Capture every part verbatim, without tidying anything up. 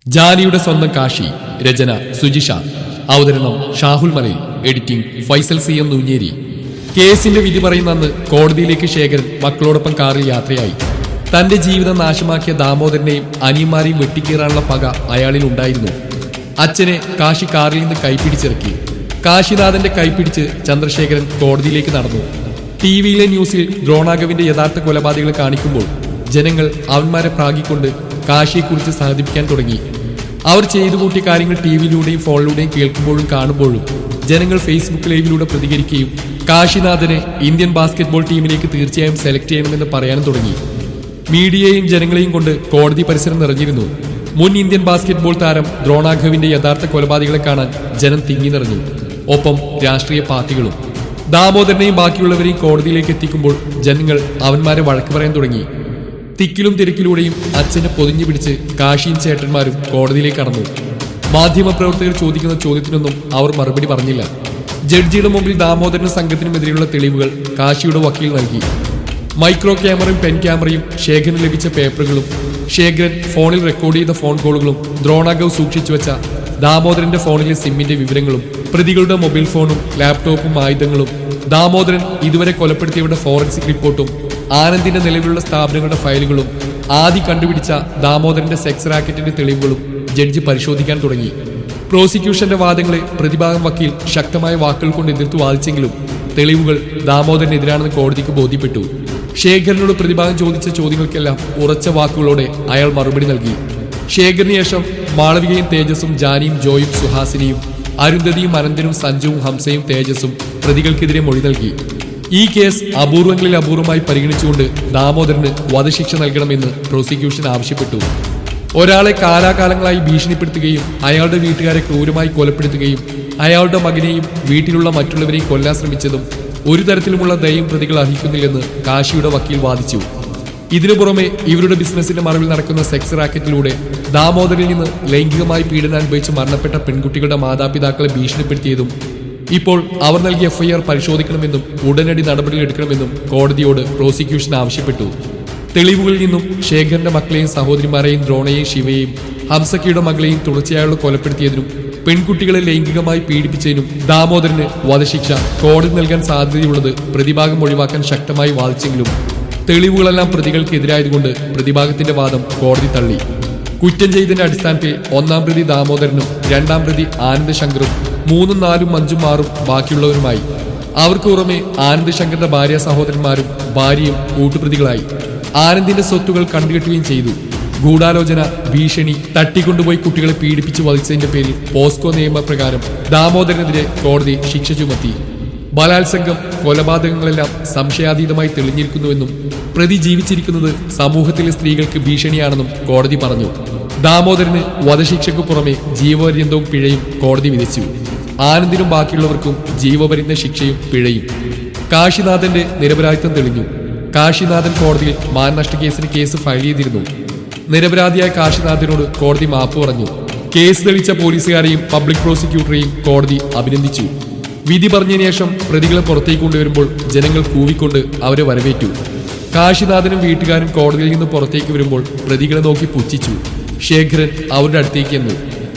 ജാനിയുടെ സ്വന്തം കാശി. രചന സുജിഷ. അവതരണം Shahul Malayil. Editing Faisal C M Noonjeri. കേസിന്റെ വിധി പറയുന്ന അന്ന് കോടതിയിലേക്ക് ശേഖരൻ മക്കളോടൊപ്പം കാറിൽ യാത്രയായി. തന്റെ ജീവിതം നാശമാക്കിയ ദാമോദരനെയും അനിയന്മാരെയും വെട്ടിക്കീറാനുള്ള പക അയാളിൽ ഉണ്ടായിരുന്നു. അച്ഛനെ കാശി കാറിൽ നിന്ന് കൈപ്പിടിച്ചിറക്കി. കാശിനാഥന്റെ കൈപ്പിടിച്ച് ചന്ദ്രശേഖരൻ കോടതിയിലേക്ക് നടന്നു. ടി വിയിലെ ന്യൂസിൽ ദ്രോണാഗവിന്റെ യഥാർത്ഥ കൊലപാതകങ്ങൾ കാണിക്കുമ്പോൾ ജനങ്ങൾ അവന്മാരെ പ്രാഗിക്കൊണ്ട് കാശിയെക്കുറിച്ച് സഹതിപ്പിക്കാൻ തുടങ്ങി. അവർ ചെയ്തു കൂട്ടിയ കാര്യങ്ങൾ ടി വിയിലൂടെയും ഫോണിലൂടെയും കേൾക്കുമ്പോഴും കാണുമ്പോഴും ജനങ്ങൾ ഫേസ്ബുക്ക് ലൈവിലൂടെ പ്രതികരിക്കുകയും കാശിനാഥനെ ഇന്ത്യൻ ബാസ്കറ്റ്ബോൾ ടീമിലേക്ക് തീർച്ചയായും സെലക്ട് ചെയ്യണമെന്ന് പറയാനും തുടങ്ങി. മീഡിയയും ജനങ്ങളെയും കൊണ്ട് കോടതി പരിസരം നിറഞ്ഞിരുന്നു. മുൻ ഇന്ത്യൻ ബാസ്കറ്റ്ബോൾ താരം ദ്രോണാഗവിന്റെ യഥാർത്ഥ കൊലപാതകളെ കാണാൻ ജനം തിങ്ങി നിറഞ്ഞു. ഒപ്പം രാഷ്ട്രീയ പാർട്ടികളും. ദാമോദരനെയും ബാക്കിയുള്ളവരെയും കോടതിയിലേക്ക് എത്തിക്കുമ്പോൾ ജനങ്ങൾ അവന്മാരെ വഴക്ക് പറയാൻ തുടങ്ങി. തിക്കിലും തിരക്കിലൂടെയും അച്ഛനെ പൊതിഞ്ഞു പിടിച്ച് കാശിയും ചേട്ടന്മാരും കോടതിയിലേക്ക് കടന്നു. മാധ്യമപ്രവർത്തകർ ചോദിക്കുന്ന ചോദ്യത്തിനൊന്നും അവർ മറുപടി പറഞ്ഞില്ല. ജഡ്ജിയുടെ മുമ്പിൽ ദാമോദരനും സംഘത്തിനുമെതിരെയുള്ള തെളിവുകൾ കാശിയുടെ വക്കീൽ നൽകി. മൈക്രോ ക്യാമറയും പെൻ ക്യാമറയും ശേഖരന് ലഭിച്ച പേപ്പറുകളും ശേഖരൻ ഫോണിൽ റെക്കോർഡ് ചെയ്ത ഫോൺ കോളുകളും ദ്രോണാഗവ് സൂക്ഷിച്ചു വെച്ച ദാമോദരന്റെ ഫോണിലെ സിമ്മിന്റെ വിവരങ്ങളും പ്രതികളുടെ മൊബൈൽ ഫോണും ലാപ്ടോപ്പും ആയുധങ്ങളും ദാമോദരൻ ഇതുവരെ കൊലപ്പെടുത്തിയവരുടെ ഫോറൻസിക് റിപ്പോർട്ടും ആനന്ദിന്റെ നിലവിലുള്ള സ്ഥാപനങ്ങളുടെ ഫയലുകളും ആദ്യം കണ്ടുപിടിച്ച ദാമോദരന്റെ സെക്സ് റാക്കറ്റിന്റെ തെളിവുകളും ജഡ്ജി പരിശോധിക്കാൻ തുടങ്ങി. പ്രോസിക്യൂഷന്റെ വാദങ്ങളെ പ്രതിഭാഗം വക്കീൽ ശക്തമായ വാക്കുകൾ കൊണ്ട് എതിർത്തു വാദിച്ചെങ്കിലും തെളിവുകൾ ദാമോദരനെതിരാണെന്ന് കോടതിക്ക് ബോധ്യപ്പെട്ടു. ശേഖരനോട് പ്രതിഭാഗം ചോദിച്ച ചോദ്യങ്ങൾക്കെല്ലാം ഉറച്ച വാക്കുകളോടെ അയാൾ മറുപടി നൽകി. ശേഖരന് ശേഷം മാളവികയും തേജസും ജാനിയും ജോയും സുഹാസിനിയും അരുന്ധതിയും അനന്തനും സഞ്ജുവും ഹംസയും തേജസും പ്രതികൾക്കെതിരെ മൊഴി നൽകി. ഈ കേസ് അപൂർവങ്ങളിൽ അപൂർവമായി പരിഗണിച്ചുകൊണ്ട് ദാമോദരന് വധശിക്ഷ നൽകണമെന്ന് പ്രോസിക്യൂഷൻ ആവശ്യപ്പെട്ടു. ഒരാളെ കാലാകാലങ്ങളായി ഭീഷണിപ്പെടുത്തുകയും അയാളുടെ വീട്ടുകാരെ ക്രൂരമായി കൊലപ്പെടുത്തുകയും അയാളുടെ മകനെയും വീട്ടിലുള്ള മറ്റുള്ളവരെയും കൊല്ലാൻ ശ്രമിച്ചതും ഒരു തരത്തിലുമുള്ള ദയം പ്രതികൾ അർഹിക്കുന്നില്ലെന്ന് കാശിയുടെ വക്കീൽ വാദിച്ചു. ഇതിനു പുറമെ ഇവരുടെ ബിസിനസിന്റെ മറവിൽ നടക്കുന്ന സെക്സ് റാക്കറ്റിലൂടെ ദാമോദരിൽ നിന്ന് ലൈംഗികമായി പീഡനം അനുഭവിച്ച് മരണപ്പെട്ട പെൺകുട്ടികളുടെ മാതാപിതാക്കളെ ഭീഷണിപ്പെടുത്തിയതും ഇപ്പോൾ അവർ നൽകിയ എഫ് ഐ ആർ പരിശോധിക്കണമെന്നും ഉടനടി നടപടികൾ എടുക്കണമെന്നും കോടതിയോട് പ്രോസിക്യൂഷൻ ആവശ്യപ്പെട്ടു. തെളിവുകളിൽ നിന്നും ശേഖരന്റെ മക്കളെയും സഹോദരിമാരെയും ദ്രോണയെയും ശിവയെയും ഹംസക്കയുടെ മകളെയും തുടർച്ചയായുള്ള കൊലപ്പെടുത്തിയതിനും പെൺകുട്ടികളെ ലൈംഗികമായി പീഡിപ്പിച്ചതിനും ദാമോദരന് വധശിക്ഷ കോടതി നൽകാൻ സാധ്യതയുള്ളത് പ്രതിഭാഗം ഒഴിവാക്കാൻ ശക്തമായി വാദിച്ചെങ്കിലും തെളിവുകളെല്ലാം പ്രതികൾക്കെതിരായതുകൊണ്ട് പ്രതിഭാഗത്തിന്റെ വാദം കോടതി തള്ളി. കുറ്റം ചെയ്തതിന്റെ അടിസ്ഥാനത്തിൽ ഒന്നാം പ്രതി ദാമോദരനും രണ്ടാം പ്രതി ആനന്ദ് ശങ്കറും മൂന്നും നാലും അഞ്ചും ആറും ബാക്കിയുള്ളവരുമായി. അവർക്ക് പുറമെ ആനന്ദ് ശങ്കറിന്റെ ഭാര്യ സഹോദരന്മാരും ഭാര്യയും കൂട്ടുപ്രതികളായി. ആനന്ദിന്റെ സ്വത്തുകൾ കണ്ടുകെട്ടുകയും ചെയ്തു. ഗൂഢാലോചന, ഭീഷണി, തട്ടിക്കൊണ്ടുപോയി കുട്ടികളെ പീഡിപ്പിച്ച് വധിച്ചതിന്റെ പേരിൽ പോസ്കോ നിയമപ്രകാരം ദാമോദരനെതിരെ കോടതി ശിക്ഷ ചുമത്തി. ബലാത്സംഗം, കൊലപാതകങ്ങളെല്ലാം സംശയാതീതമായി തെളിഞ്ഞിരിക്കുന്നുവെന്നും പ്രതി ജീവിച്ചിരിക്കുന്നത് സമൂഹത്തിലെ സ്ത്രീകൾക്ക് ഭീഷണിയാണെന്നും കോടതി പറഞ്ഞു. ദാമോദരന് വധശിക്ഷയ്ക്ക് പുറമെ ജീവപര്യന്തവും പിഴയും കോടതി വിധിച്ചു. ആനന്ദിനും ബാക്കിയുള്ളവർക്കും ജീവപര്യന്ത ശിക്ഷയും പിഴയും. കാശിനാഥന്റെ നിരപരാധിത്വം തെളിഞ്ഞു. കാശിനാഥൻ കോടതിയിൽ മാനനഷ്ട കേസിന് കേസ് ഫയൽ ചെയ്തിരുന്നു. നിരപരാധിയായ കാശിനാഥനോട് കോടതി മാപ്പ് പറഞ്ഞു. കേസ് തെളിച്ച പോലീസുകാരെയും പബ്ലിക് പ്രോസിക്യൂട്ടറെയും കോടതി അഭിനന്ദിച്ചു. വിധി പറഞ്ഞതിനു ശേഷം പ്രതികളെ പുറത്തേക്ക് കൊണ്ടുവരുമ്പോൾ ജനങ്ങൾ കൂവിക്കൊണ്ട് അവരെ വരവേറ്റു. കാശിനാഥനും വീട്ടുകാരും കോടതിയിൽ നിന്ന് പുറത്തേക്ക് വരുമ്പോൾ പ്രതികളെ നോക്കി പുച്ഛിച്ചു. ശേഖരൻ അവരുടെ അടുത്തേക്ക് എന്നു.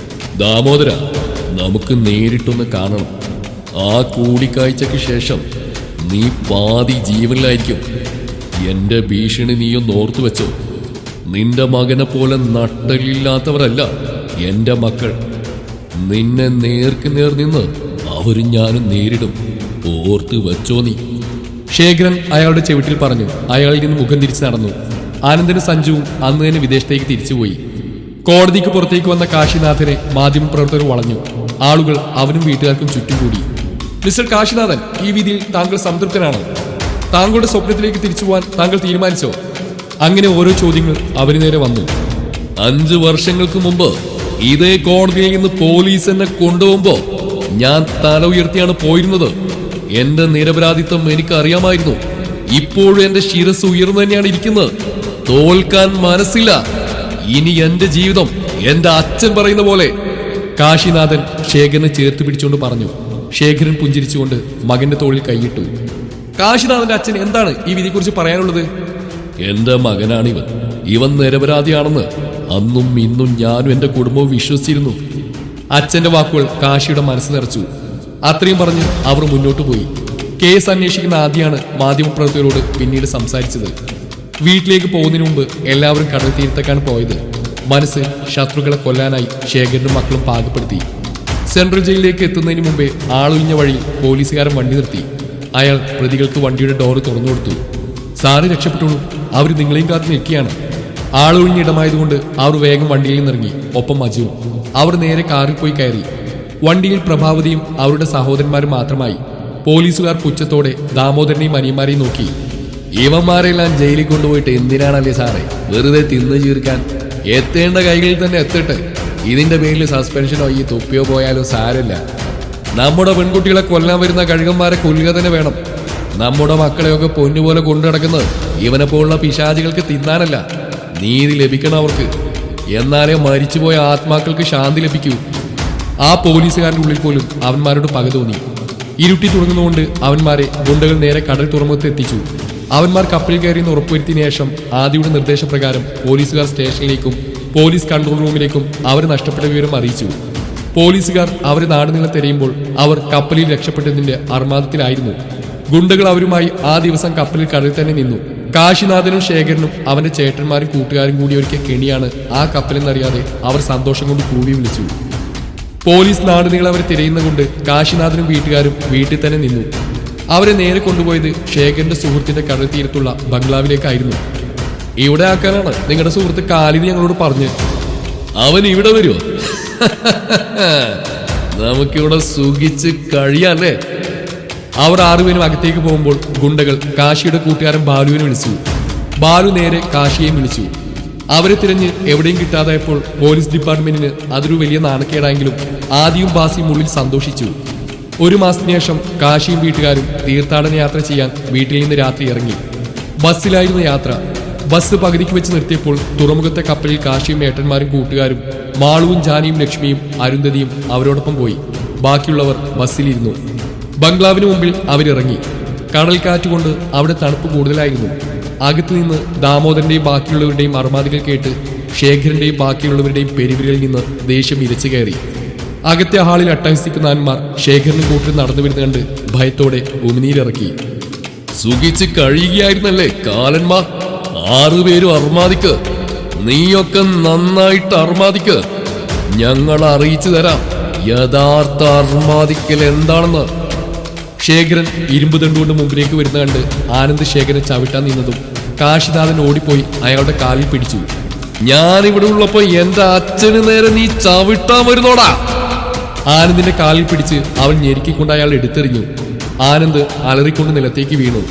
ദാമോദര, നമുക്ക് നേരിട്ടൊന്ന് കാണണം. ആ കൂടിക്കാഴ്ചയ്ക്ക് ശേഷം നീ പാതി ജീവനിലായിരിക്കും. എന്റെ ഭീഷണി നീയൊന്ന് ഓർത്തു വെച്ചോ. നിന്റെ മകനെ പോലെ നട്ടലില്ലാത്തവരല്ല എന്റെ മക്കൾ. നിന്നെ നേർക്ക് നേർ നിന്ന് അവരും ഞാനും നേരിടും. ഓർത്ത് വെച്ചോ നീ. ശേഖരൻ അയാളുടെ ചെവിട്ടിൽ പറഞ്ഞു. അയാളിൽ നിന്ന് മുഖം തിരിച്ചു നടന്നു. ആനന്ദനും സഞ്ജുവും അന്ന് തന്നെ വിദേശത്തേക്ക് തിരിച്ചുപോയി. കോടതിക്ക് പുറത്തേക്ക് വന്ന കാശിനാഥനെ മാധ്യമപ്രവർത്തകർ വളഞ്ഞു. ആളുകൾ അവനും വീട്ടുകാർക്കും ചുറ്റും കൂടി. മിസ്റ്റർ കാശിനാഥൻ, ഈ വിധിയിൽ താങ്കൾ സംതൃപ്തനാണോ? താങ്കളുടെ സ്വപ്നത്തിലേക്ക് തിരിച്ചു പോകാൻ താങ്കൾ തീരുമാനിച്ചോ? അങ്ങനെ ഓരോ ചോദ്യങ്ങൾ അവന് നേരെ വന്നു. അഞ്ചു വർഷങ്ങൾക്ക് മുമ്പ് ഇതേ കോടതിയിൽ നിന്ന് പോലീസ് എന്നെ കൊണ്ടുപോകുമ്പോ ഞാൻ തല ഉയർത്തിയാണ് പോയിരുന്നത്. എന്റെ നിരപരാധിത്വം എനിക്ക് അറിയാമായിരുന്നു. ഇപ്പോഴും എന്റെ ശിരസ് ഉയർന്നു തന്നെയാണ് ഇരിക്കുന്നത്. തോൽക്കാൻ മനസ്സില്ല. ഇനി എന്റെ ജീവിതം എന്റെ അച്ഛൻ പറയുന്ന പോലെ. കാശിനാഥൻ ശേഖരനെ ചേർത്ത് പിടിച്ചുകൊണ്ട് പറഞ്ഞു. ശേഖരൻ പുഞ്ചിരിച്ചുകൊണ്ട് മകന്റെ തോളിൽ കൈയിട്ടു. കാശിനാഥന്റെ അച്ഛൻ എന്താണ് ഈ വിധിയെക്കുറിച്ച് പറയാനുള്ളത്? എന്റെ മകനാണിവൻ. ഇവൻ നിരപരാധിയാണെന്ന് അന്നും ഇന്നും ഞാനും എന്റെ കുടുംബവും വിശ്വസിച്ചിരുന്നു. അച്ഛന്റെ വാക്കുകൾ കാശിയുടെ മനസ്സ് നിറച്ചു. അത്രയും പറഞ്ഞ് അവർ മുന്നോട്ട് പോയി. കേസ് അന്വേഷിക്കുന്ന ആദ്യമാണ് മാധ്യമപ്രവർത്തകരോട് പിന്നീട് സംസാരിച്ചത്. വീട്ടിലേക്ക് പോകുന്നതിന് മുമ്പ് എല്ലാവരും കടൽ തീരത്തേക്കാണ് പോയത്. മനസ്സ് ശത്രുക്കളെ കൊല്ലാനായി ശേഖരനും മക്കളും പാകപ്പെടുത്തി. സെൻട്രൽ ജയിലിലേക്ക് എത്തുന്നതിന് മുമ്പേ ആളൊഴിഞ്ഞ വഴിയിൽ പോലീസുകാരൻ വണ്ടി നിർത്തി. അയാൾ പ്രതികൾക്ക് വണ്ടിയുടെ ഡോറ് തുറന്നു കൊടുത്തു. സാറ് രക്ഷപ്പെട്ടോളൂ, അവർ നിങ്ങളെയും കാത്ത് നിൽക്കുകയാണ്. ആളൊഴിഞ്ഞ ഇടമായതുകൊണ്ട് അവർ വേഗം വണ്ടിയിൽ നിന്നിറങ്ങി. ഒപ്പം മജുവും. അവർ നേരെ കാറിൽ പോയി കയറി. വണ്ടിയിൽ പ്രഭാവതിയും അവരുടെ സഹോദരന്മാരും മാത്രമായി. പോലീസുകാർ പുച്ഛത്തോടെ ദാമോദരനെയും അനിയന്മാരെയും നോക്കി. ഇവന്മാരെല്ലാം ജയിലിൽ കൊണ്ടുപോയിട്ട് എന്തിനാണല്ലേ സാറേ വെറുതെ തിന്നു ചീർക്കാൻ? എത്തേണ്ട കൈകളിൽ തന്നെ എത്തട്ടെ. ഇതിന്റെ പേരിൽ സസ്പെൻഷനോ ഈ തുപ്പിയോ പോയാലോ സാരമില്ല. നമ്മുടെ പെൺകുട്ടികളെ കൊല്ലാൻ വരുന്ന കഴുകന്മാരെ കൊല്ലുക തന്നെ വേണം. നമ്മുടെ മക്കളെയൊക്കെ പൊന്നുപോലെ കൊണ്ടു നടക്കുന്നത് ഇവനെ പോലുള്ള പിശാചികൾക്ക് തിന്നാനല്ല, നീതി ലഭിക്കണം അവർക്ക്. എന്നാലേ മരിച്ചുപോയ ആത്മാക്കൾക്ക് ശാന്തി ലഭിക്കൂ. ആ പോലീസുകാരുടെ ഉള്ളിൽ പോലും അവന്മാരോട് പക തോന്നി. ഇരുട്ടി തുടങ്ങുന്നതുകൊണ്ട് അവന്മാരെ ഗുണ്ടകൾ നേരെ കടൽ തുറമുഖത്ത് എത്തിച്ചു. അവന്മാർ കപ്പലിൽ കയറിയെന്ന് ഉറപ്പുവരുത്തിയ ശേഷം ആദിയുടെ നിർദ്ദേശപ്രകാരം പോലീസുകാർ സ്റ്റേഷനിലേക്കും പോലീസ് കൺട്രോൾ റൂമിലേക്കും അവർ നഷ്ടപ്പെട്ട വിവരം അറിയിച്ചു. പോലീസുകാർ അവരെ നാടുനീളെ തിരയുമ്പോൾ അവർ കപ്പലിൽ രക്ഷപ്പെട്ടതിന്റെ അർമാദത്തിലായിരുന്നു. ഗുണ്ടകൾ അവരുമായി ആ ദിവസം കപ്പലിൽ കടലിൽ തന്നെ നിന്നു. കാശിനാഥനും ശേഖരനും അവന്റെ ചേട്ടന്മാരും കൂട്ടുകാരും കൂടി ഒരുക്കിയ കെണിയാണ് ആ കപ്പലെന്നറിയാതെ അവർ സന്തോഷം കൊണ്ട് കൂവി വിളിച്ചു. പോലീസ് നാടുനീളെ അവരെ തിരയുന്നതുകൊണ്ട് കാശിനാഥനും വീട്ടുകാരും വീട്ടിൽ തന്നെ നിന്നു. അവരെ നേരെ കൊണ്ടുപോയത് ശേഖരന്റെ സുഹൃത്തിന്റെ കടൽ തീരത്തുള്ള ബംഗ്ലാവിലേക്കായിരുന്നു. ഇവിടെ ആക്കാനാണ് നിങ്ങളുടെ സുഹൃത്ത് കാലിന് ഞങ്ങളോട് പറഞ്ഞ്. അവൻ ഇവിടെ വരുമോ? നമുക്കിവിടെ സുഖിച്ച് കഴിയാല്ലേ? അവർ ആറുപേരും അകത്തേക്ക് പോകുമ്പോൾ ഗുണ്ടകൾ കാശിയുടെ കൂട്ടുകാരൻ ബാലുവിനെ വിളിച്ചു. ബാലു നേരെ കാശിയെയും വിളിച്ചു. അവരെ തിരഞ്ഞ് എവിടെയും കിട്ടാതായപ്പോൾ പോലീസ് ഡിപ്പാർട്ട്മെന്റിന് അതൊരു വലിയ നാണക്കേടായെങ്കിലും ആദിയും ബാസിയും ഉള്ളിൽ സന്തോഷിച്ചു. ഒരു മാസത്തിന് ശേഷം കാശിയും വീട്ടുകാരും തീർത്ഥാടന യാത്ര ചെയ്യാൻ വീട്ടിൽ നിന്ന് രാത്രി ഇറങ്ങി. ബസ്സിലായിരുന്നു യാത്ര. ബസ് പകുതിക്ക് വെച്ച് നിർത്തിയപ്പോൾ തുറമുഖത്തെ കപ്പലിൽ കാശിയും ഏട്ടന്മാരും കൂട്ടുകാരും മാളുവും ജാനിയും ലക്ഷ്മിയും അരുന്ധതിയും അവരോടൊപ്പം പോയി. ബാക്കിയുള്ളവർ ബസ്സിലിരുന്നു. ബംഗ്ലാവിന് മുമ്പിൽ അവരിറങ്ങി. കടൽ കാറ്റുകൊണ്ട് അവിടെ തണുപ്പ് കൂടുതലായിരുന്നു. അകത്തു നിന്ന് ദാമോദരന്റെയും ബാക്കിയുള്ളവരുടെയും അർമാദികൾ കേട്ട് ശേഖരന്റെയും ബാക്കിയുള്ളവരുടെയും പെരുവിരലിൽ നിന്ന് ദേഷ്യം ഇരച്ചു കയറി. അകത്തെ ഹാളിൽ അട്ടഹസിക്കുന്ന ആന്മാർ ശേഖരനും കൂട്ടിൽ നടന്നു വരുന്ന കണ്ട് ഭയത്തോടെ ഉമിനീരിറക്കി. സുഖിച്ച് കഴിയുകയായിരുന്നല്ലേ കാലന്മാർ? ആറുപേരും അർമാദിക്ക്. നീയൊക്കെ നന്നായിട്ട് അർമാദിക്ക്. ഞങ്ങൾ അറിയിച്ചു തരാം യഥാർത്ഥ അർമാദിക്കൽ എന്താണെന്ന്. ശേഖരൻ ഇരുമ്പ് തണ്ടുകൊണ്ട് മുമ്പിലേക്ക് വരുന്ന കണ്ട് ആനന്ദ് ശേഖരൻ ചവിട്ടാൻ നിന്നതും കാശിനാഥൻ ഓടിപ്പോയി അയാളുടെ കാലിൽ പിടിച്ചു. ഞാനിവിടെ ഉള്ളപ്പോ എന്റെ അച്ഛന് നേരെ നീ ചവിട്ടാൻ വരുന്നോടാ? ആനന്ദിന്റെ കാലിൽ പിടിച്ച് അവൻ ഞെരുക്കിക്കൊണ്ട് അയാൾ എടുത്തെറിഞ്ഞു. ആനന്ദ് അലറിക്കൊണ്ട് നിലത്തേക്ക് വീണു.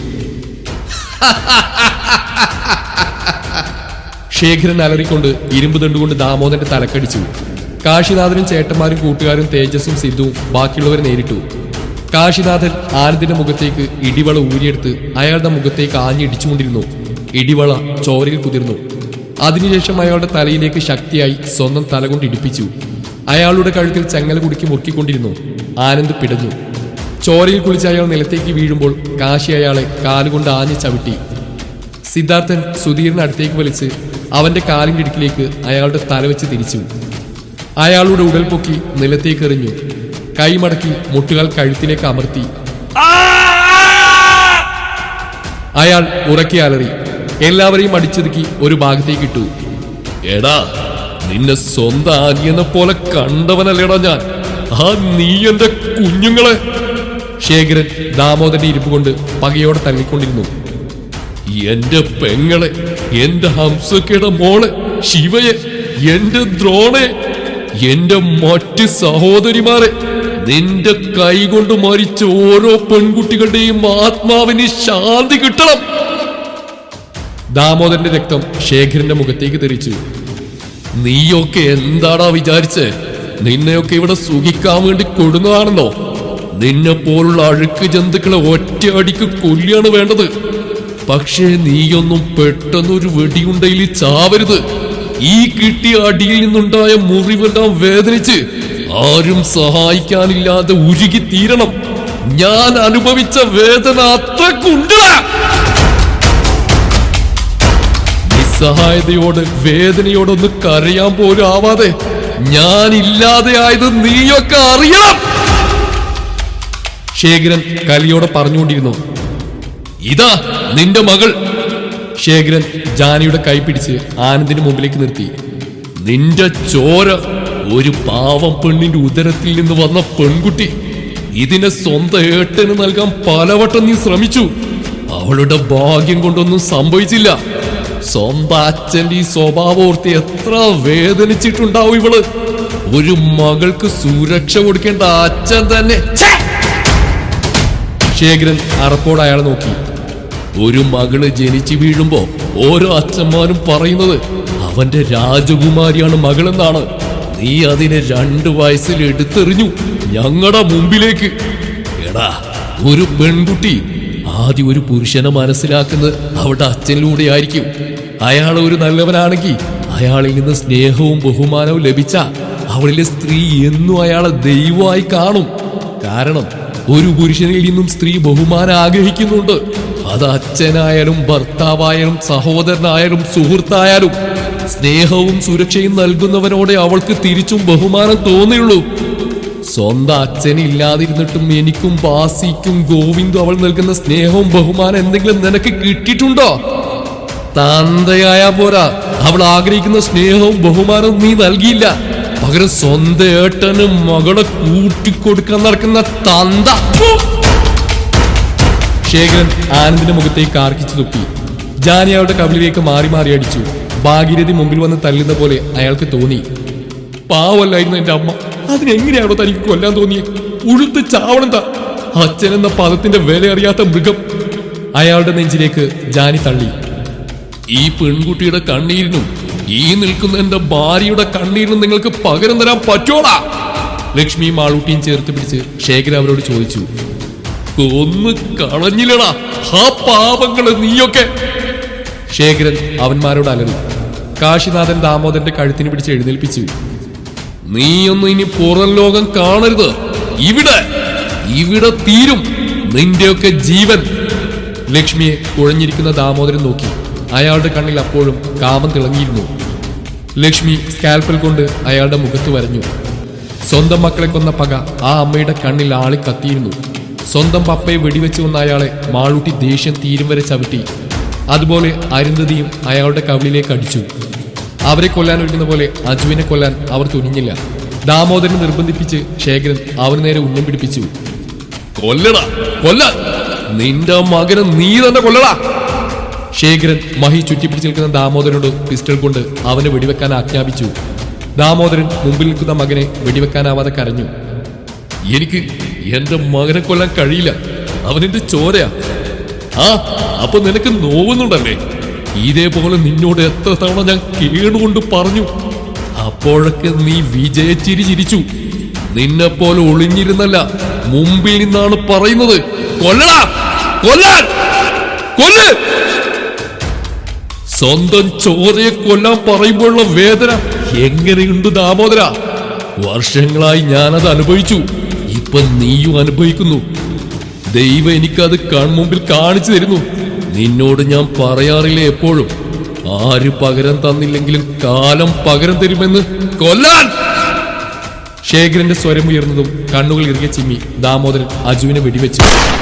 ശേഖരൻ അലറിക്കൊണ്ട് ഇരുമ്പ് തണ്ടുകൊണ്ട് ദാമോദരന്റെ തലക്കടിച്ചു. കാശിനാഥനും ചേട്ടന്മാരും കൂട്ടുകാരും തേജസ്സും സിദ്ധുവും ബാക്കിയുള്ളവരെ നേരിട്ടു. കാശിനാഥൻ ആനന്ദിന്റെ മുഖത്തേക്ക് ഇടിവള ഊരിയെടുത്ത് അയാളുടെ മുഖത്തേക്ക് ആഞ്ഞിടിച്ചുകൊണ്ടിരുന്നു. ഇടിവള ചോരയിൽ കുതിർന്നു. അതിനുശേഷം അയാളുടെ തലയിലേക്ക് ശക്തിയായി സ്വന്തം തല കൊണ്ട് ഇടിപ്പിച്ചു. അയാളുടെ കഴുത്തിൽ ചങ്ങല കുടുക്കി മുറുക്കിക്കൊണ്ടിരുന്നു. ആനന്ദ് പിടഞ്ഞു. ചോരയിൽ കുളിച്ച് അയാൾ നിലത്തേക്ക് വീഴുമ്പോൾ കാശി അയാളെ കാലുകൊണ്ട് ആഞ്ഞ് ചവിട്ടി. സിദ്ധാർത്ഥൻ സുധീറിന് അടുത്തേക്ക് വലിച്ച് അവന്റെ കാലിന്റെ ഇടുക്കിലേക്ക് അയാളുടെ തല വെച്ച് തിരിച്ചു. അയാളുടെ ഉടൽ പൊക്കി നിലത്തേക്ക് എറിഞ്ഞു. കൈമടക്കി മുട്ടുകൾ കഴുത്തിലേക്ക് അമർത്തി. അയാൾ ഉറക്കെ അലറി. എല്ലാവരെയും അടിച്ചൊതുക്കി ഒരു ഭാഗത്തേക്ക് ഇട്ടു. എടാ, നിന്നെ സ്വന്തം ആനിയനെ പോലെ കണ്ടവനല്ലേടാ ഞാൻ. ആ നീ എന്റെ കുഞ്ഞുങ്ങളെ. ശേഖരൻ ദാമോദരന്റെ ഇരിപ്പ് കൊണ്ട് പകയോടെ തള്ളിക്കൊണ്ടിരുന്നു. എന്റെ പെങ്ങളെ, എന്റെ ഹംസക്കയുടെ മോളെ, ശിവയെ, എന്റെ ദ്രോണെ, എന്റെ മറ്റ് സഹോദരിമാരെ, നിന്റെ കൈകൊണ്ട് മരിച്ച ഓരോ പെൺകുട്ടികളുടെയും ആത്മാവിന് ശാന്തി കിട്ടണം. ദാമോദരന്റെ രക്തം ശേഖരന്റെ മുഖത്തേക്ക് തെറിച്ചു. നീയൊക്കെ എന്താടാ വിചാരിച്ച്? നിന്നെയൊക്കെ ഇവിടെ സുഖിക്കാൻ വേണ്ടി കൊടുന്നതാണെന്നോ? നിന്നെ പോലുള്ള അഴുക്ക് ജന്തുക്കളെ ഒറ്റയടിക്ക് കൊല്ലിയാണ് വേണ്ടത്. പക്ഷേ നീയൊന്നും പെട്ടെന്നൊരു വെടിയുണ്ടയിൽ ചാവരുത്. ഈ കിട്ടിയ അടിയിൽ നിന്നുണ്ടായ മുറിവെല്ലാം വേദനിച്ച് ആരും സഹായിക്കാനില്ലാതെ ഉരുകി തീരണം. ഞാൻ അനുഭവിച്ച വേദന അത്രക്കുണ്ട്. നിസ്സഹായതയോട് വേദനയോടൊന്ന് കരയാൻ പോലും ആവാതെ ഞാൻ ഇല്ലാതെ ആയത് നീയൊക്കെ അറിയണം. ശേഖരൻ കലിയോടെ പറഞ്ഞുകൊണ്ടിരുന്നു. ഇതാ നിന്റെ മകൾ. ശേഖരൻ ജാനിയുടെ കൈ പിടിച്ച് ആനന്ദിന് മുമ്പിലേക്ക് നിർത്തി. നിന്റെ ചോര, ഒരു പാവം പെണ്ണിന്റെ ഉദരത്തിൽ നിന്ന് വന്ന പെൺകുട്ടി. ഇതിനെ സ്വന്തം ഏട്ടന് നൽകാൻ പലവട്ടം നീ ശ്രമിച്ചു. അവളുടെ ഭാഗ്യം കൊണ്ടൊന്നും സംഭവിച്ചില്ല. സ്വന്തം അച്ഛന്റെ ഈ സ്വഭാവോർത്തി എത്ര വേദനിച്ചിട്ടുണ്ടാവും ഇവള്. ഒരു മകൾക്ക് സുരക്ഷ കൊടുക്കേണ്ട അച്ഛൻ തന്നെ. ശേഖരൻ അറപ്പോട് അയാളെ നോക്കി. ഒരു മകള് ജനിച്ചു വീഴുമ്പോ ഓരോ അച്ഛന്മാരും പറയുന്നത് അവന്റെ രാജകുമാരിയാണ് മകളെന്നാണ്. നീ അതിനെ രണ്ടു വയസ്സിൽ എടുത്തെറിഞ്ഞു ഞങ്ങളുടെ മുമ്പിലേക്ക്. എടാ, ഒരു പെൺകുട്ടി ആദ്യം ഒരു പുരുഷനെ മനസ്സിലാക്കുന്നത് അവളുടെ അച്ഛനിലൂടെ ആയിരിക്കും. അയാൾ ഒരു നല്ലവനാണെങ്കിൽ അയാളിൽ നിന്ന് സ്നേഹവും ബഹുമാനവും ലഭിച്ച അവളിലെ സ്ത്രീ എന്നും അയാളെ ദൈവമായി കാണും. കാരണം ഒരു പുരുഷനിൽ നിന്നും സ്ത്രീ ബഹുമാനം ആഗ്രഹിക്കുന്നുണ്ട്. അത് അച്ഛനായാലും ഭർത്താവായാലും സഹോദരനായാലും സുഹൃത്തായാലും സ്നേഹവും സുരക്ഷയും നൽകുന്നവനോടെ അവൾക്ക് തിരിച്ചും ബഹുമാനം തോന്നിയുള്ളൂ. സ്വന്തം അച്ഛനില്ലാതിരുന്നിട്ടും എനിക്കും ബാസിക്കും ഗോവിന്ദും അവൾ നൽകുന്ന സ്നേഹവും ബഹുമാനം എന്തെങ്കിലും നിനക്ക് കിട്ടിയിട്ടുണ്ടോ? തന്തയായ പോരാ, അവൾ ആഗ്രഹിക്കുന്ന സ്നേഹവും ബഹുമാനവും നീ നൽകിയില്ല. പകരം സ്വന്തം ഏട്ടന് മകളെ കൂട്ടിക്കൊടുക്കാൻ നടക്കുന്ന തന്ത. ശേഖരൻ ആനന്ദിന്റെ മുഖത്തേക്ക് കാർക്കിച്ചു തുപ്പി. ജാനി അയാളുടെ കവിളിലേക്ക് മാറി മാറി അടിച്ചു. ഭാഗീരഥി മുമ്പിൽ വന്ന് തല്ലുന്ന പോലെ അയാൾക്ക് തോന്നി. പാവല്ലായിരുന്നു എന്റെ അമ്മ, അതിനെങ്ങനെയാണോ തനിക്ക് കൊല്ലാൻ തോന്നിയേ? ഉഴുത്ത് ചാവണം താ. അച്ഛൻ എന്ന പദത്തിന്റെ വില അറിയാത്ത മൃഗം. അയാളുടെ നെഞ്ചിലേക്ക് ജാനി തള്ളി. ഈ പെൺകുട്ടിയുടെ കണ്ണീരിനും ഈ നിൽക്കുന്ന എന്റെ ഭാര്യയുടെ കണ്ണീരിനും നിങ്ങൾക്ക് പകരം തരാൻ പറ്റോടാ? ലക്ഷ്മിയും മാളൂട്ടിയും ചേർത്ത് പിടിച്ച് ശേഖരൻ അവരോട് ചോദിച്ചു. ഒന്ന് കളഞ്ഞില്ലടാ ആ പാപങ്ങള് നീയൊക്കെ. ശേഖരൻ അവന്മാരോട് അലറി. കാശിനാഥൻ ദാമോദരന്റെ കഴുത്തിന് പിടിച്ച് എഴുന്നേൽപ്പിച്ചു. നീയൊന്നും ഇനി പുറം ലോകം കാണരുത്. ഇവിടെ ഇവിടെ തീരും നിന്റെയൊക്കെ ജീവൻ. ലക്ഷ്മിയെ കുഴഞ്ഞിരിക്കുന്ന ദാമോദരൻ നോക്കി. അയാളുടെ കണ്ണിൽ അപ്പോഴും കാമം തിളങ്ങിയിരുന്നു. ലക്ഷ്മി സ്കാൽപ്പൽ കൊണ്ട് അയാളുടെ മുഖത്ത് വരഞ്ഞു. സ്വന്തം മക്കളെ കൊന്ന പക ആ അമ്മയുടെ കണ്ണിൽ ആളി കത്തിയിരുന്നു. സ്വന്തം പപ്പയെ വെടിവെച്ച് കൊന്ന അയാളെ മാളൂട്ടി ദേഷ്യം തീരും വരെ ചവിട്ടി. അതുപോലെ അരുന്ധതിയും അയാളുടെ കവിളിലേക്ക് അടിച്ചു. അവരെ കൊല്ലാൻ ഒരുങ്ങുന്ന പോലെ അജുവിനെ കൊല്ലാൻ അവർ തുനിഞ്ഞില്ല. ദാമോദരനെ നിർബന്ധിപ്പിച്ച് ശേഖരൻ അവന് നേരെ ഉന്നം പിടിപ്പിച്ചു. കൊല്ലടാ, കൊല്ല, നിന്റെ മകനെ നീ തന്നെ കൊല്ലടാ. ശേഖരൻ മഹി ചുറ്റിപ്പിടിച്ച് നിൽക്കുന്ന ദാമോദരനോട് പിസ്റ്റൾ കൊണ്ട് അവനെ വെടിവെക്കാൻ ആജ്ഞാപിച്ചു. ദാമോദരൻ മുമ്പിൽ നിൽക്കുന്ന മകനെ വെടിവെക്കാനാവാതെ കരഞ്ഞു. എനിക്ക് എന്റെ മകനെ കൊല്ലാൻ കഴിയില്ല, അവനെന്റെ ചോരയാ. ആ, അപ്പൊ നിനക്ക് നോവുന്നുണ്ടല്ലേ? ഇതേപോലെ നിന്നോട് എത്ര തവണ ഞാൻ കേടുകൊണ്ട് പറഞ്ഞു. അപ്പോഴൊക്കെ നീ വിജയച്ചിരി ചിരിച്ചു. നിന്നെപ്പോലെ ഒളിഞ്ഞിരുന്നല്ല, മുമ്പിൽ നിന്നാണ് പറയുന്നത്. കൊല്ലടാ, കൊല്ലാൻ, കൊല്ല്. സ്വന്തം ചോരയെ കൊല്ലാൻ പറയുമ്പോഴുള്ള വേദന എങ്ങനെയുണ്ട് ദാമോദര? വർഷങ്ങളായി ഞാനത് അനുഭവിച്ചു. ഇപ്പൊ നീയും അനുഭവിക്കുന്നു. ദൈവം എനിക്കത് കൺമുമ്പിൽ കാണിച്ചു തരുന്നു. നിന്നോട് ഞാൻ പറയാറില്ല എപ്പോഴും, ആര് പകരം തന്നില്ലെങ്കിലും കാലം പകരം തരുമെന്ന്. കൊല്ലാൻ. ശേഖരന്റെ സ്വരം ഉയർന്നതും കണ്ണുകൾ ഇറുകെ ചിമ്മി ദാമോദരൻ അജുവിനെ വെടിവെച്ചു.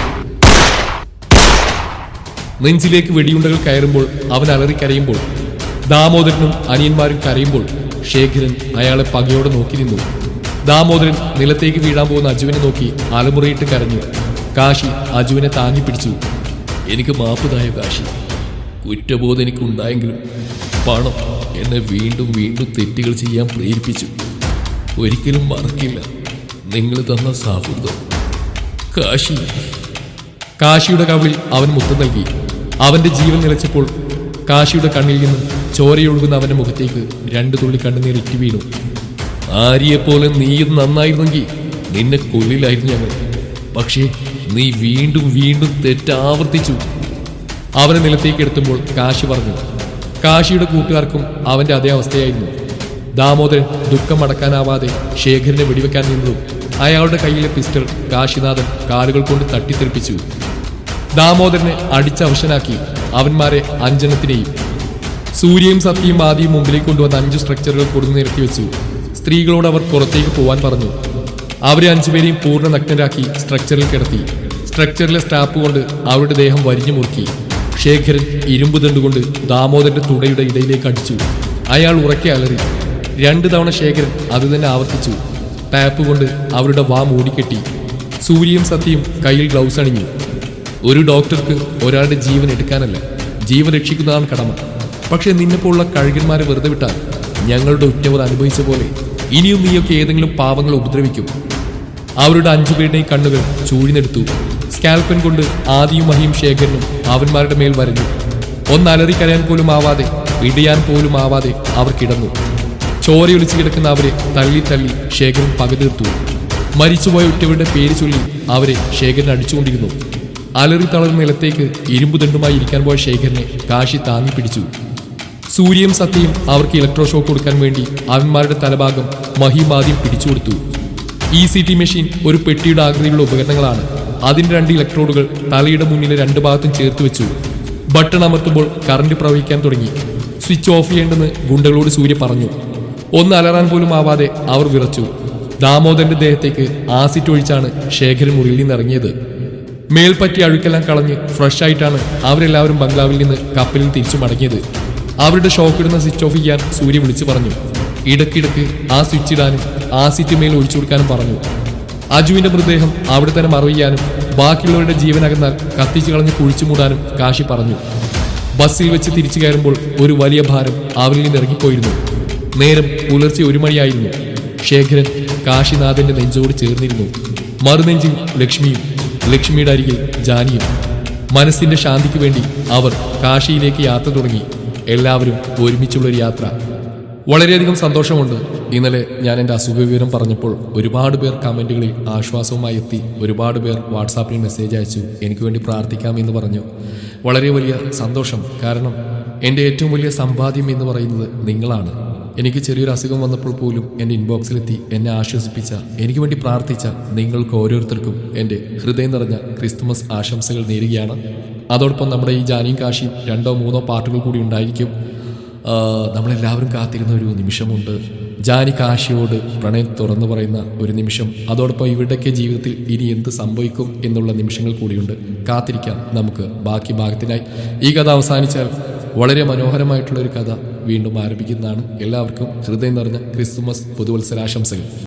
നെഞ്ചിലേക്ക് വെടിയുണ്ടകൾ കയറുമ്പോൾ അവൻ അലറിക്കരയുമ്പോൾ, ദാമോദരനും അനിയന്മാരും കരയുമ്പോൾ ശേഖരൻ അയാളെ പകയോടെ നോക്കി നിന്നു. ദാമോദരൻ നിലത്തേക്ക് വീഴാൻ പോകുന്ന അജുവിനെ നോക്കി അലമുറയിട്ട് കരഞ്ഞു. കാശി അജുവിനെ താങ്ങി പിടിച്ചു. എനിക്ക് മാപ്പുതായ കാശി, കുറ്റബോധം എനിക്കുണ്ടായെങ്കിലും പണം എന്നെ വീണ്ടും വീണ്ടും തെറ്റുകൾ ചെയ്യാൻ പ്രേരിപ്പിച്ചു. ഒരിക്കലും മറക്കില്ല നിങ്ങൾ തന്ന സൗഹൃദം കാശി. കാശിയുടെ കവിളിൽ അവൻ മുത്തം നൽകി. അവന്റെ ജീവൻ നിലച്ചപ്പോൾ കാശിയുടെ കണ്ണിൽ നിന്ന് ചോരയൊഴുകുന്ന അവന്റെ മുഖത്തേക്ക് രണ്ടു തുള്ളി കണ്ണുനീർ ഇറ്റി വീണു. ആര്യയെപ്പോലെ നീയും നന്നായിരുന്നെങ്കിൽ നിന്നെ കൊല്ലില്ലായിരുന്നു ഞങ്ങൾ. പക്ഷേ നീ വീണ്ടും വീണ്ടും തെറ്റാവർത്തിച്ചു. അവനെ നിലത്തേക്ക് എടുത്തുമ്പോൾ കാശി പറഞ്ഞു. കാശിയുടെ കൂട്ടുകാർക്കും അവന്റെ അതേ അവസ്ഥയായിരുന്നു. ദാമോദരൻ ദുഃഖം അടക്കാനാവാതെ ശേഖരനെ വെടിവെക്കാൻ നിന്നതും അയാളുടെ കയ്യിലെ പിസ്റ്റൾ കാശിനാഥൻ കാലുകൾ കൊണ്ട് തട്ടിത്തെറിപ്പിച്ചു. ദാമോദരനെ അടിച്ചവശനാക്കി അവന്മാരെ അഞ്ചെണ്ണത്തിനെയും. സൂര്യയും സത്യയും ആദ്യം മുമ്പിലേക്ക് കൊണ്ടുവന്ന അഞ്ച് സ്ട്രക്ചറുകൾ കൊടുത്തു നിരത്തി വെച്ചു. സ്ത്രീകളോട് അവർ പുറത്തേക്ക് പോവാൻ പറഞ്ഞു. അവരെ അഞ്ചുപേരെയും പൂർണ്ണ നഗ്നരാക്കി സ്ട്രക്ചറിൽ കിടത്തി. സ്ട്രക്ചറിലെ സ്റ്റാപ്പ് കൊണ്ട് അവരുടെ ദേഹം വരിഞ്ഞു മുറുക്കി. ശേഖരൻ ഇരുമ്പ് ദണ്ടുകൊണ്ട് ദാമോദരന്റെ തുടയുടെ ഇടയിലേക്ക് അടിച്ചു. അയാൾ ഉറക്കെ അലറി. രണ്ടു തവണ ശേഖരൻ അത് തന്നെ ആവർത്തിച്ചു. ടാപ്പ് കൊണ്ട് അവരുടെ വാ മൂടിക്കെട്ടി. സൂര്യയും സത്യയും കയ്യിൽ ഗ്ലൗസ് അണിഞ്ഞു. ഒരു ഡോക്ടർക്ക് ഒരാളുടെ ജീവൻ എടുക്കാനല്ല, ജീവൻ രക്ഷിക്കുന്നതാണ് കടമ. പക്ഷെ നിന്നെപ്പോലുള്ള കഴുകന്മാരെ വെറുതെ വിട്ടാൽ ഞങ്ങളുടെ ഉറ്റവർ അനുഭവിച്ച പോലെ ഇനിയും നീയൊക്കെ ഏതെങ്കിലും പാവങ്ങളെ ഉപദ്രവിക്കും. അവരുടെ അഞ്ചുപേരുടെയും കണ്ണുകൾ ചൂഴിനെടുത്തു. സ്കാൽപ്പൻ കൊണ്ട് ആദിയും മഹിയും ശേഖരനും അവന്മാരുടെ മേൽ വരഞ്ഞു. ഒന്നലറിക്കരയാൻ പോലും ആവാതെ, ഇടിയാൻ പോലും ആവാതെ അവർ കിടന്നു. ചോരയൊലിച്ചു കിടക്കുന്ന അവരെ തള്ളി തള്ളി ശേഖരൻ പകതീർത്തു. മരിച്ചുപോയ ഉറ്റവരുടെ പേര് ചൊല്ലി അവരെ ശേഖരൻ അടിച്ചുകൊണ്ടിരുന്നു. അലറി തളർന്ന നിലത്തേക്ക് ഇരുമ്പു ദണ്ടുമായി ഇരിക്കാൻ പോയ ശേഖരനെ കാശി താങ്ങി പിടിച്ചു. സൂര്യയും സത്യയും അവർക്ക് ഇലക്ട്രോ ഷോക്ക് കൊടുക്കാൻ വേണ്ടി അവന്മാരുടെ തലഭാഗം മഹിയും ആദ്യം പിടിച്ചുകൊടുത്തു. ഇ സി ടി മെഷീൻ ഒരു പെട്ടിയുടെ ആകൃതിയിലുള്ള ഉപകരണങ്ങളാണ്. അതിന്റെ രണ്ട് ഇലക്ട്രോഡുകൾ തലയുടെ മുന്നിലെ രണ്ട് ഭാഗത്തും ചേർത്ത് വെച്ചു. ബട്ടൺ അമർത്തുമ്പോൾ കറണ്ട് പ്രവഹിക്കാൻ തുടങ്ങി. സ്വിച്ച് ഓഫ് ചെയ്യേണ്ടെന്ന് ഗുണ്ടകളോട് സൂര്യ പറഞ്ഞു. ഒന്ന് അലറാൻ പോലും ആവാതെ അവർ വിറച്ചു. ദാമോദരന്റെ ദേഹത്തേക്ക് ആസിഡ് ഒഴിച്ചാണ് ശേഖരൻ മുറിയിൽ നിന്ന് ഇറങ്ങിയത്. മേൽപ്പറ്റി അഴുക്കെല്ലാം കളഞ്ഞ് ഫ്രഷ് ആയിട്ടാണ് അവരെല്ലാവരും ബംഗ്ലാവിൽ നിന്ന് കപ്പലിൽ തിരിച്ചു മടങ്ങിയത്. അവരുടെ ഷോക്കിടുന്ന സ്വിച്ച് ഓഫ് ചെയ്യാൻ സൂര്യ വിളിച്ചു പറഞ്ഞു. ഇടയ്ക്കിടയ്ക്ക് ആ സ്വിച്ച് ഇടാനും ആസിഡ് മേൽ ഒഴിച്ചു കൊടുക്കാനും പറഞ്ഞു. അജുവിന്റെ മൃതദേഹം അവിടെ തന്നെ മറവയ്യാനും ബാക്കിയുള്ളവരുടെ ജീവനകന്നാൽ കത്തിച്ചു കളഞ്ഞ് കുഴിച്ചു മൂടാനും കാശി പറഞ്ഞു. ബസ്സിൽ വെച്ച് തിരിച്ചു കയറുമ്പോൾ ഒരു വലിയ ഭാരം അവരിൽ നിന്ന് ഇറങ്ങിപ്പോയിരുന്നു. നേരം പുലർച്ചെ ഒരു മണിയായിരുന്നു. ശേഖരൻ കാശിനാഥന്റെ നെഞ്ചോട് ചേർന്നിരുന്നു. മറുനെഞ്ചിൽ ലക്ഷ്മിയും, ലക്ഷ്മിയുടെ അരികിൽ ജാനിയും. മനസ്സിന്റെ ശാന്തിക്ക് വേണ്ടി അവർ കാശിയിലേക്ക് യാത്ര തുടങ്ങി. എല്ലാവരും ഒരുമിച്ചുള്ളൊരു യാത്ര. വളരെയധികം സന്തോഷമുണ്ട്. ഇന്നലെ ഞാൻ എൻ്റെ അസുഖ വിവരം പറഞ്ഞപ്പോൾ ഒരുപാട് പേർ കമൻറ്റുകളിൽ ആശ്വാസവുമായി എത്തി. ഒരുപാട് പേർ വാട്സാപ്പിൽ മെസ്സേജ് അയച്ചു, എനിക്ക് വേണ്ടി പ്രാർത്ഥിക്കാമെന്ന് പറഞ്ഞു. വളരെ വലിയ സന്തോഷം. കാരണം എൻ്റെ ഏറ്റവും വലിയ സമ്പാദ്യം എന്ന് പറയുന്നത് നിങ്ങളാണ്. എനിക്ക് ചെറിയൊരു അസുഖം വന്നപ്പോൾ പോലും എൻ്റെ ഇൻബോക്സിലെത്തി എന്നെ ആശ്വസിപ്പിച്ച, എനിക്ക് വേണ്ടി പ്രാർത്ഥിച്ച നിങ്ങൾക്ക് ഓരോരുത്തർക്കും എൻ്റെ ഹൃദയം നിറഞ്ഞ ക്രിസ്തുമസ് ആശംസകൾ നേരുകയാണ്. അതോടൊപ്പം നമ്മുടെ ഈ ജാനിയും കാശിയും രണ്ടോ മൂന്നോ പാർട്ടുകൾ കൂടി ഉണ്ടായിരിക്കും. നമ്മളെല്ലാവരും കാത്തിരുന്ന ഒരു നിമിഷമുണ്ട്. ജാനി കാശിയോട് പ്രണയം തുറന്നു പറയുന്ന ഒരു നിമിഷം. അതോടൊപ്പം ഇവരുടെയൊക്കെ ജീവിതത്തിൽ ഇനി എന്ത് സംഭവിക്കും എന്നുള്ള നിമിഷങ്ങൾ കൂടിയുണ്ട്. കാത്തിരിക്കാം നമുക്ക് ബാക്കി ഭാഗത്തിനായി. ഈ കഥ അവസാനിച്ചാൽ വളരെ മനോഹരമായിട്ടുള്ള ഒരു കഥ വീണ്ടും ആരംഭിക്കുന്നതാണ്. എല്ലാവർക്കും ഹൃദയം നിറഞ്ഞ ക്രിസ്തുമസ് പുതുവത്സരാശംസകൾ.